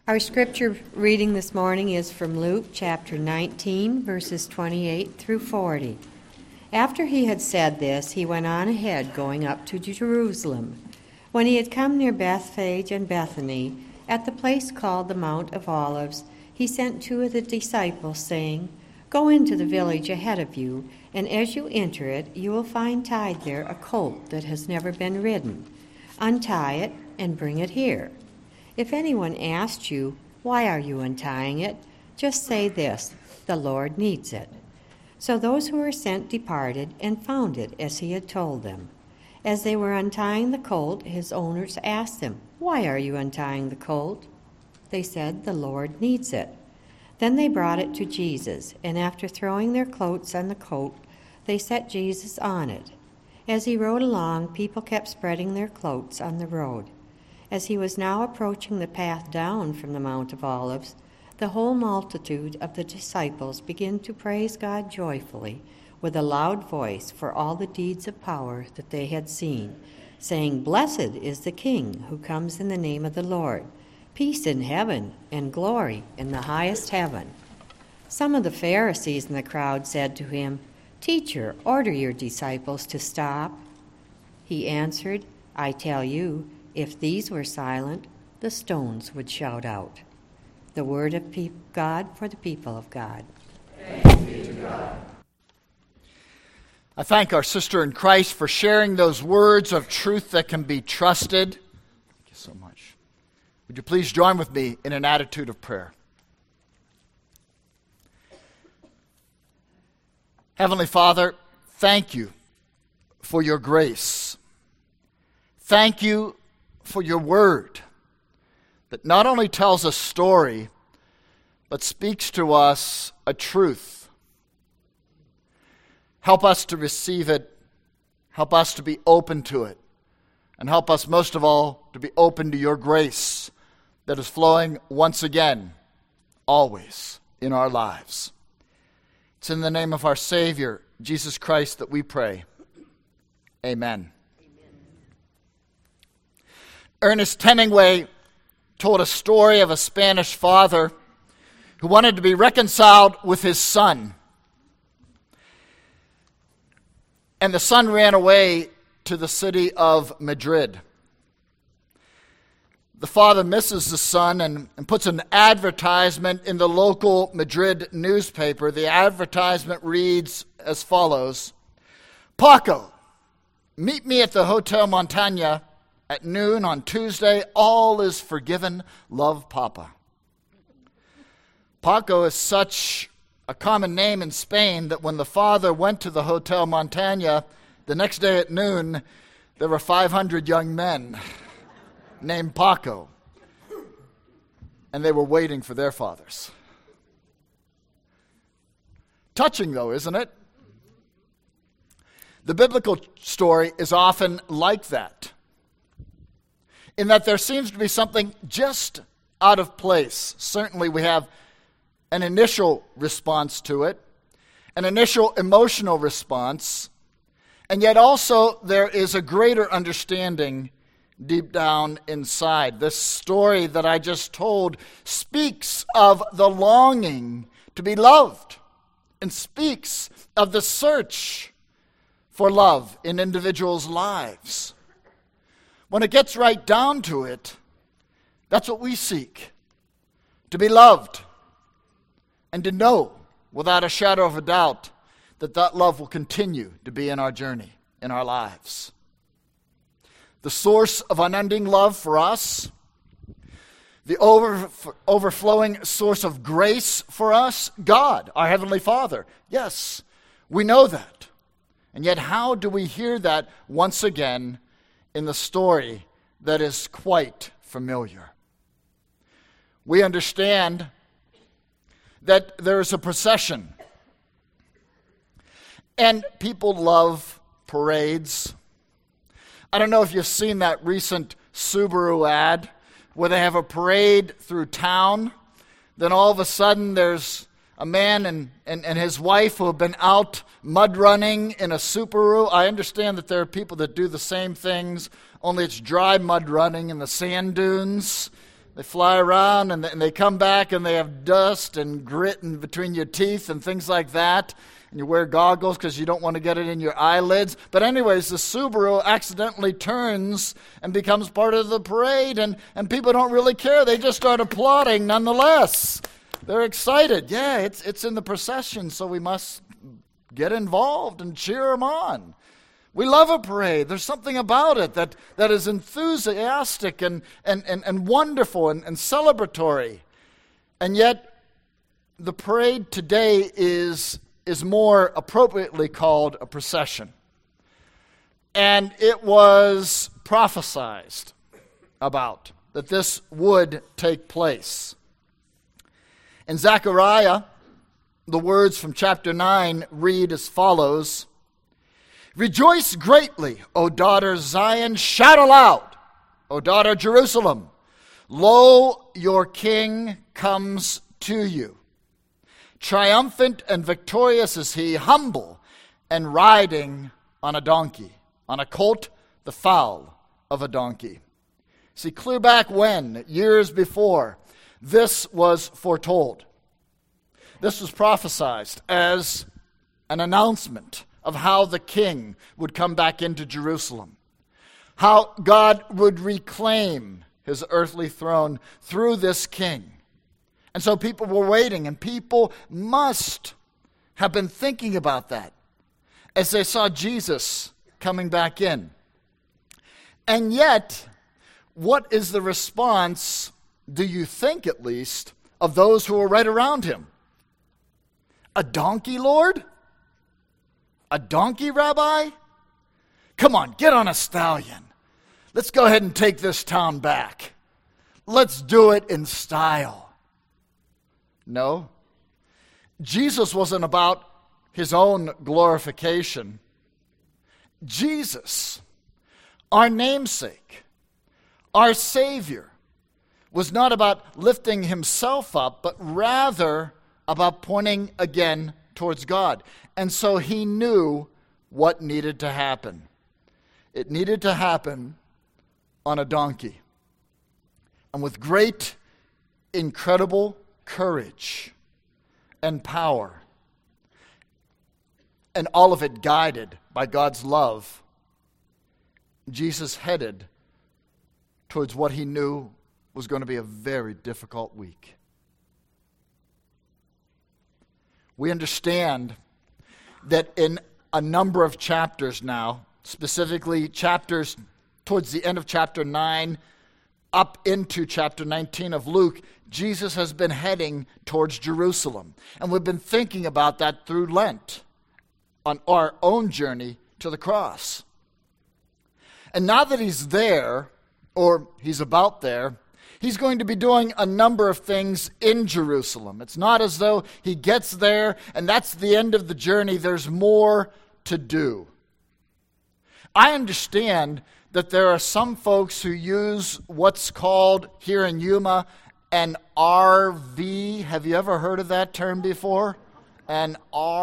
Our scripture reading this morning is from Luke chapter 19, verses 28 through 40. After he had said this, he went on ahead, going up to Jerusalem. When he had come near Bethphage and Bethany, at the place called the Mount of Olives, he sent two of the disciples, saying, "Go into the village ahead of you, and as you enter it, you will find tied there a colt that has never been ridden. Untie it and bring it here. If anyone asks you, 'Why are you untying it?' just say this, 'The Lord needs it.'" So those who were sent departed and found it as he had told them. As they were untying the colt, his owners asked them, "Why are you untying the colt?" They said, "The Lord needs it." Then they brought it to Jesus, and after throwing their cloaks on the colt, they set Jesus on it. As he rode along, people kept spreading their cloaks on the road. As he was now approaching the path down from the Mount of Olives, the whole multitude of the disciples began to praise God joyfully with a loud voice for all the deeds of power that they had seen, saying, "Blessed is the King who comes in the name of the Lord. Peace in heaven and glory in the highest heaven." Some of the Pharisees in the crowd said to him, "Teacher, order your disciples to stop." He answered, "I tell you, if these were silent, the stones would shout out." The word of God for the people of God. Thanks be to God. I thank our sister in Christ for sharing those words of truth that can be trusted. Thank you so much. Would you please join with me in an attitude of prayer? Heavenly Father, thank you for your grace. Thank you for your word that not only tells a story, but speaks to us a truth. Help us to receive it. Help us to be open to it. And help us most of all to be open to your grace that is flowing once again, always in our lives. It's in the name of our Savior, Jesus Christ, that we pray. Amen. Ernest Hemingway told a story of a Spanish father who wanted to be reconciled with his son. And the son ran away to the city of Madrid. The father misses the son and puts an advertisement in the local Madrid newspaper. The advertisement reads as follows: "Paco, meet me at the Hotel Montaña at noon on Tuesday. All is forgiven. Love, Papa." Paco is such a common name in Spain that when the father went to the Hotel Montaña the next day at noon, there were 500 young men named Paco, and they were waiting for their fathers. Touching, though, isn't it? The biblical story is often like that, in that there seems to be something just out of place. Certainly we have an initial response to it, an initial emotional response, and yet also there is a greater understanding deep down inside. This story that I just told speaks of the longing to be loved and speaks of the search for love in individuals' lives. When it gets right down to it, that's what we seek: to be loved and to know without a shadow of a doubt that that love will continue to be in our journey, in our lives. The source of unending love for us, the overflowing source of grace for us, God, our Heavenly Father. Yes, we know that. And yet how do we hear that once again in the story that is quite familiar? We understand that there is a procession. And people love parades. I don't know if you've seen that recent Subaru ad where they have a parade through town. Then all of a sudden there's a man and his wife who have been out mud running in a Subaru. I understand that there are people that do the same things, only it's dry mud running in the sand dunes They fly around and they come back and they have dust and grit in between your teeth and things like that. And you wear goggles because you don't want to get it in your eyelids. But anyways, the Subaru accidentally turns and becomes part of the parade, and people don't really care. They just start applauding nonetheless. They're excited. Yeah, it's in the procession, so we must get involved and cheer them on. We love a parade. There's something about it that is enthusiastic and wonderful and celebratory. And yet, the parade today is more appropriately called a procession. And it was prophesied about that this would take place. In Zechariah, the words from chapter 9 read as follows: "Rejoice greatly, O daughter Zion, shout aloud, O daughter Jerusalem. Lo, your king comes to you. Triumphant and victorious is he, humble and riding on a donkey, on a colt, the foal of a donkey." See, clear back when, years before, this was foretold. This was prophesied as an announcement of how the king would come back into Jerusalem, how God would reclaim his earthly throne through this king. And so people were waiting, and people must have been thinking about that as they saw Jesus coming back in. And yet, what is the response, do you think at least, of those who were right around him? A donkey, Lord? A donkey, Rabbi? Come on, get on a stallion. Let's go ahead and take this town back. Let's do it in style. No. Jesus wasn't about his own glorification. Jesus, our namesake, our Savior, was not about lifting himself up, but rather about pointing again towards God. And so he knew what needed to happen. It needed to happen on a donkey. And with great, incredible courage and power, and all of it guided by God's love, Jesus headed towards what he knew was going to be a very difficult week. We understand that in a number of chapters now, specifically chapters towards the end of chapter 9 up into chapter 19 of Luke, Jesus has been heading towards Jerusalem. And we've been thinking about that through Lent on our own journey to the cross. And now that he's there, or he's about there, he's going to be doing a number of things in Jerusalem. It's not as though he gets there and that's the end of the journey. There's more to do. I understand that there are some folks who use what's called here in Yuma an RV. Have you ever heard of that term before? An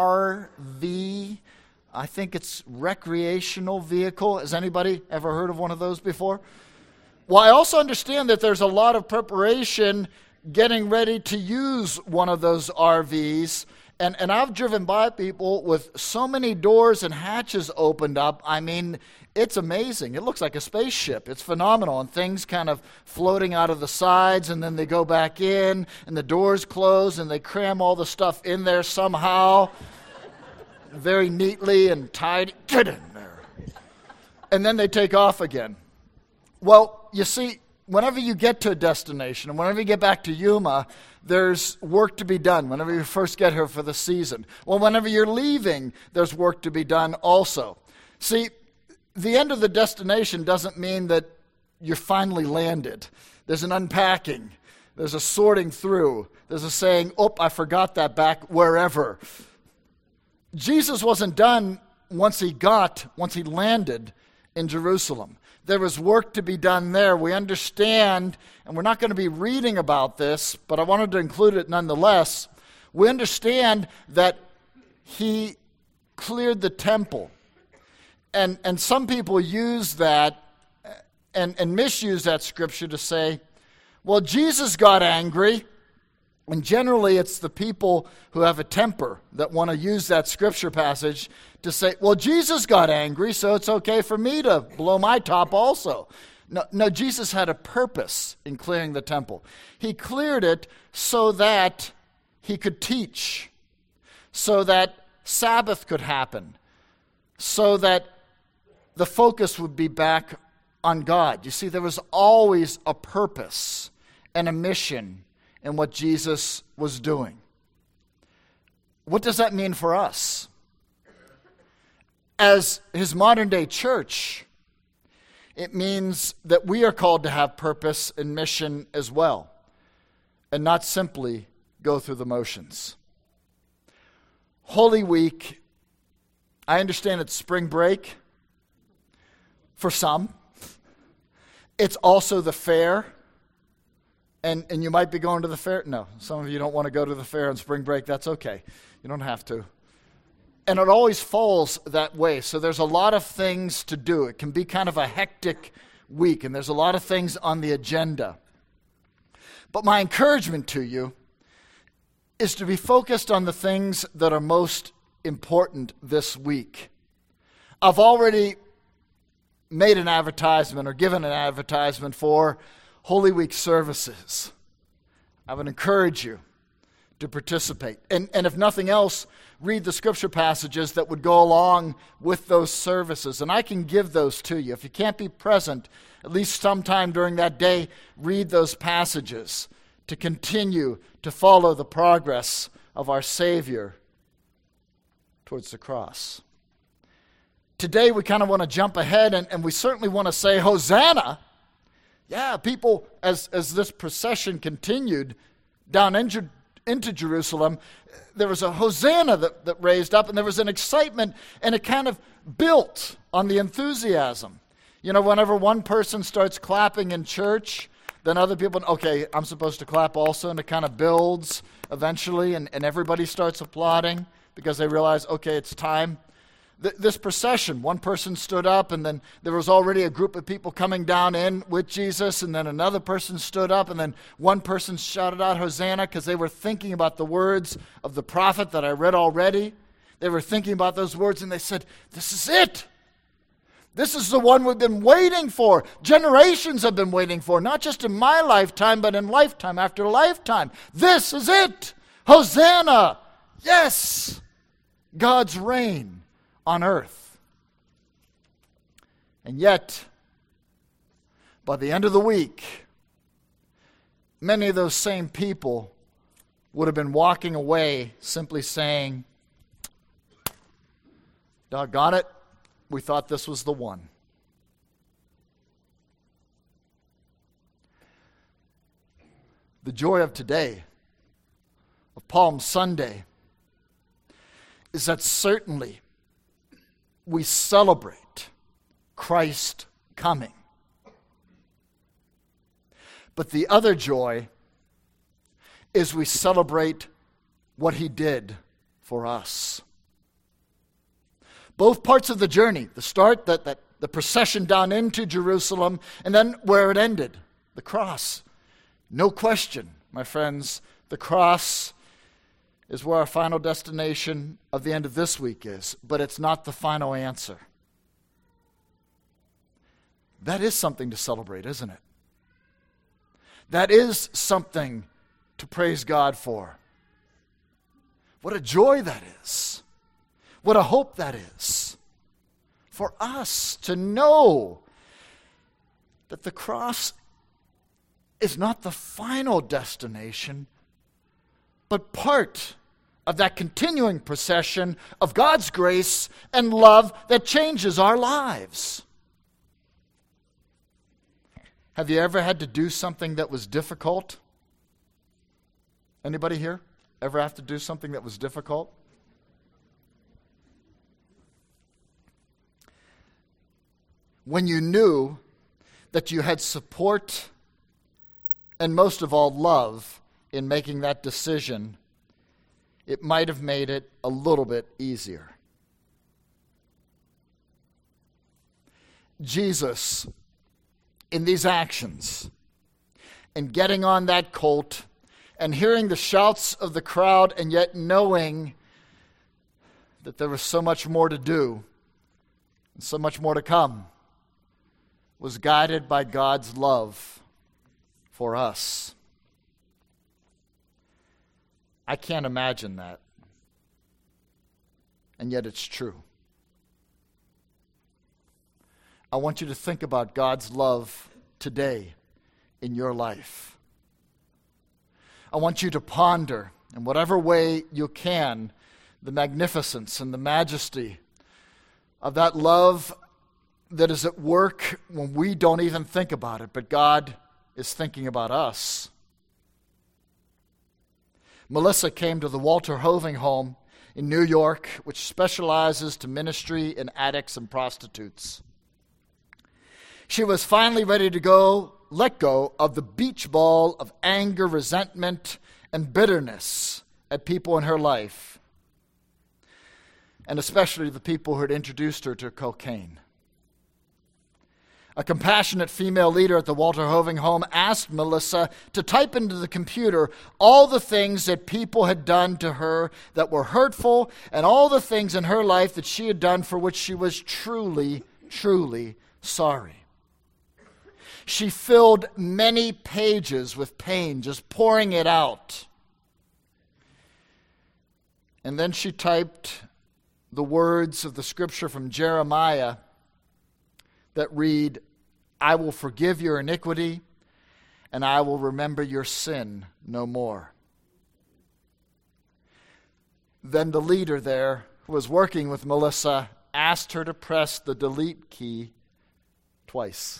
RV. I think it's recreational vehicle. Has anybody ever heard of one of those before? Well, I also understand that there's a lot of preparation getting ready to use one of those RVs. And I've driven by people with so many doors and hatches opened up. I mean, it's amazing. It looks like a spaceship. It's phenomenal. And things kind of floating out of the sides, and then they go back in, and the doors close, and they cram all the stuff in there somehow, very neatly and tidy. Get in there. And then they take off again. Well, you see, whenever you get to a destination, and whenever you get back to Yuma, there's work to be done whenever you first get here for the season. Well, whenever you're leaving, there's work to be done also. See, the end of the destination doesn't mean that you're finally landed. There's an unpacking. There's a sorting through. There's a saying, oh, I forgot that back wherever. Jesus wasn't done once he landed in Jerusalem. There was work to be done there. We understand, and we're not going to be reading about this, but I wanted to include it nonetheless. We understand that he cleared the temple. And some people use that and misuse that scripture to say, Well, Jesus got angry, and generally it's the people who have a temper that want to use that scripture passage to say, well, Jesus got angry, so it's okay for me to blow my top also. No, Jesus had a purpose in clearing the temple. He cleared it so that he could teach, so that Sabbath could happen, so that the focus would be back on God. You see, there was always a purpose and a mission in what Jesus was doing. What does that mean for us? As his modern day church, it means that we are called to have purpose and mission as well, and not simply go through the motions. Holy Week, I understand it's spring break for some. It's also the fair. And you might be going to the fair. No, some of you don't want to go to the fair on spring break. That's okay. You don't have to. And it always falls that way. So there's a lot of things to do. It can be kind of a hectic week, and there's a lot of things on the agenda. But my encouragement to you is to be focused on the things that are most important this week. I've already made an advertisement or given an advertisement for Holy Week services. I would encourage you to participate. And if nothing else, read the scripture passages that would go along with those services. And I can give those to you. If you can't be present, at least sometime during that day, read those passages to continue to follow the progress of our Savior towards the cross. Today we kind of want to jump ahead, and we certainly want to say, Hosanna. Yeah, people, as this procession continued down into Jerusalem, there was a Hosanna that raised up, and there was an excitement, and it kind of built on the enthusiasm. You know, whenever one person starts clapping in church, then other people, okay, I'm supposed to clap also, and it kind of builds eventually, and everybody starts applauding because they realize, okay, it's time. This procession, one person stood up, and then there was already a group of people coming down in with Jesus, and then another person stood up, and then one person shouted out Hosanna because they were thinking about the words of the prophet that I read already. They were thinking about those words, and they said, this is it. This is the one we've been waiting for. Generations have been waiting for, not just in my lifetime, but in lifetime after lifetime. This is it. Hosanna. Yes. God's reign on earth. And yet, by the end of the week, many of those same people would have been walking away simply saying, doggone it, we thought this was the one. The joy of today, of Palm Sunday, is that certainly we celebrate Christ coming. But the other joy is we celebrate what he did for us. Both parts of the journey, the start, that the procession down into Jerusalem, and then where it ended, the cross. No question, my friends, the cross is where our final destination of the end of this week is, but it's not the final answer. That is something to celebrate, isn't it? That is something to praise God for. What a joy that is. What a hope that is for us to know that the cross is not the final destination, but part of that continuing procession of God's grace and love that changes our lives. Have you ever had to do something that was difficult? Anybody here ever have to do something that was difficult? When you knew that you had support and most of all love in making that decision, it might have made it a little bit easier. Jesus, in these actions, and getting on that colt and hearing the shouts of the crowd and yet knowing that there was so much more to do and so much more to come was guided by God's love for us. I can't imagine that. And yet it's true. I want you to think about God's love today in your life. I want you to ponder, in whatever way you can, the magnificence and the majesty of that love that is at work when we don't even think about it, but God is thinking about us. Melissa came to the Walter Hoving home in New York, which specializes to ministry in addicts and prostitutes. She was finally ready to let go of the beach ball of anger, resentment, and bitterness at people in her life, and especially the people who had introduced her to cocaine. A compassionate female leader at the Walter Hoving home asked Melissa to type into the computer all the things that people had done to her that were hurtful and all the things in her life that she had done for which she was truly, truly sorry. She filled many pages with pain, just pouring it out. And then she typed the words of the scripture from Jeremiah that read, "I will forgive your iniquity, and I will remember your sin no more." Then the leader there, who was working with Melissa, asked her to press the delete key twice.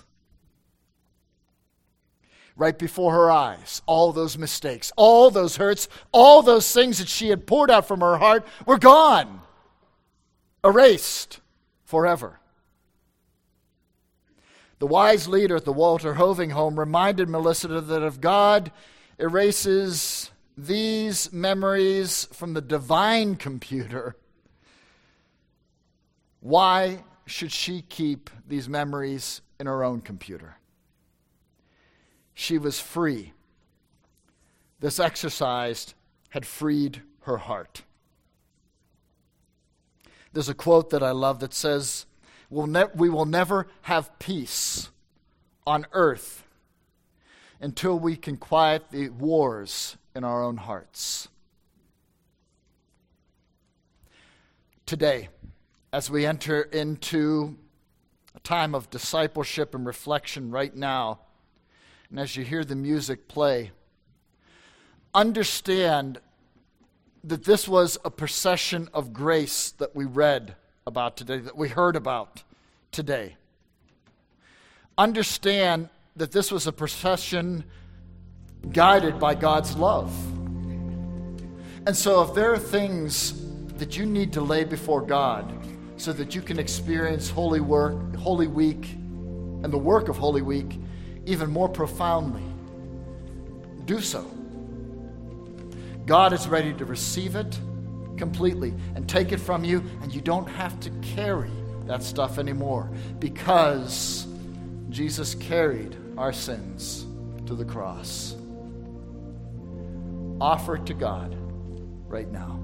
Right before her eyes, all those mistakes, all those hurts, all those things that she had poured out from her heart were gone, erased forever. The wise leader at the Walter Hoving home reminded Melissa that if God erases these memories from the divine computer, why should she keep these memories in her own computer? She was free. This exercise had freed her heart. There's a quote that I love that says, we will never have peace on earth until we can quiet the wars in our own hearts. Today, as we enter into a time of discipleship and reflection right now, and as you hear the music play, understand that this was a procession of grace that we read about today, that we heard about today. Understand that this was a procession guided by God's love. And so if there are things that you need to lay before God so that you can experience Holy Week, and the work of Holy Week even more profoundly, do so. God is ready to receive it completely and take it from you, and you don't have to carry that stuff anymore because Jesus carried our sins to the cross. Offer it to God right now.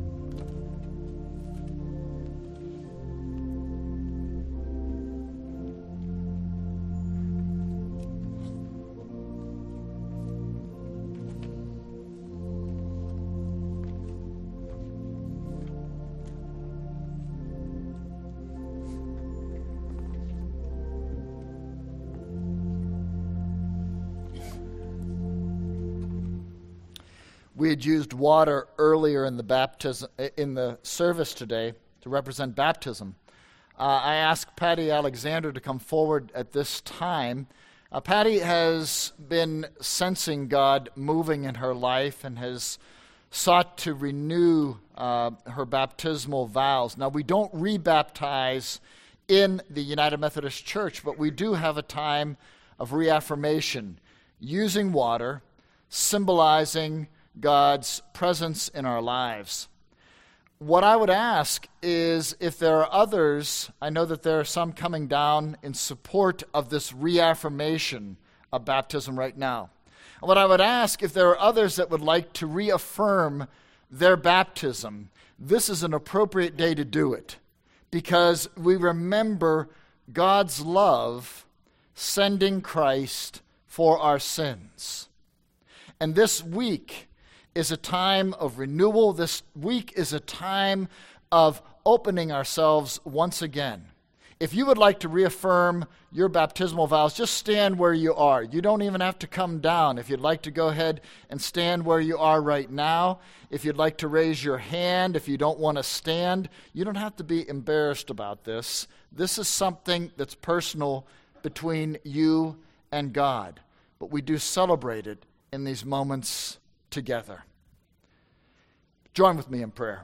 We had used water earlier in the service today to represent baptism. I asked Patty Alexander to come forward at this time. Patty has been sensing God moving in her life and has sought to renew her baptismal vows. Now, we don't rebaptize in the United Methodist Church, but we do have a time of reaffirmation using water, symbolizing God's presence in our lives. What I would ask is if there are others, I know that there are some coming down in support of this reaffirmation of baptism right now. And what I would ask, if there are others that would like to reaffirm their baptism, this is an appropriate day to do it, because we remember God's love sending Christ for our sins. And this week is a time of renewal. This week is a time of opening ourselves once again. If you would like to reaffirm your baptismal vows, just stand where you are. You don't even have to come down. If you'd like to go ahead and stand where you are right now, if you'd like to raise your hand, if you don't want to stand, you don't have to be embarrassed about this. This is something that's personal between you and God. But we do celebrate it in these moments together. Join with me in prayer.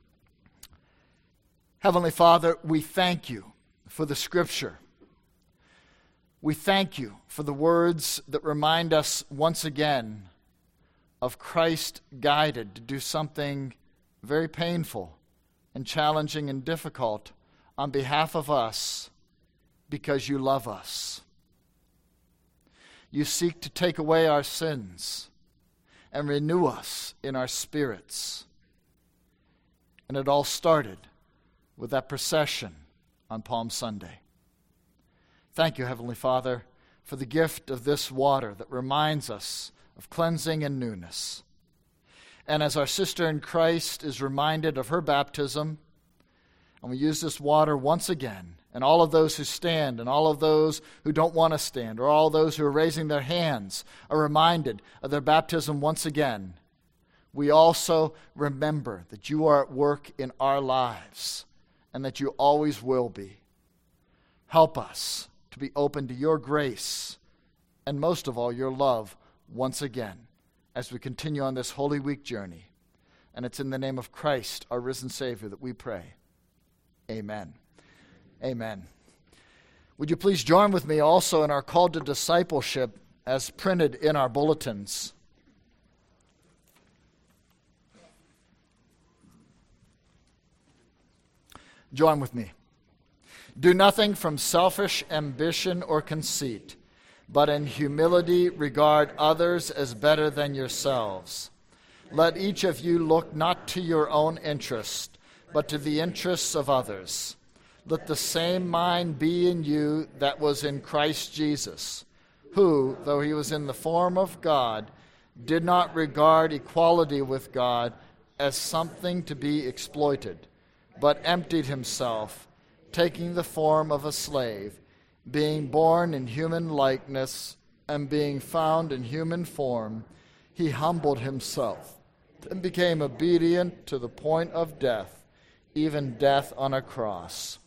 Heavenly Father, we thank you for the Scripture. We thank you for the words that remind us once again of Christ guided to do something very painful and challenging and difficult on behalf of us because you love us. You seek to take away our sins and renew us in our spirits. And it all started with that procession on Palm Sunday. Thank you, Heavenly Father, for the gift of this water that reminds us of cleansing and newness. And as our sister in Christ is reminded of her baptism, and we use this water once again, and all of those who stand and all of those who don't want to stand, or all those who are raising their hands, are reminded of their baptism once again, we also remember that you are at work in our lives and that you always will be. Help us to be open to your grace and most of all your love once again as we continue on this Holy Week journey. And it's in the name of Christ, our risen Savior, that we pray. Amen. Amen. Would you please join with me also in our call to discipleship as printed in our bulletins. Join with me. Do nothing from selfish ambition or conceit, but in humility regard others as better than yourselves. Let each of you look not to your own interest, but to the interests of others. Let the same mind be in you that was in Christ Jesus, who, though he was in the form of God, did not regard equality with God as something to be exploited, but emptied himself, taking the form of a slave, being born in human likeness, and being found in human form, he humbled himself and became obedient to the point of death, even death on a cross.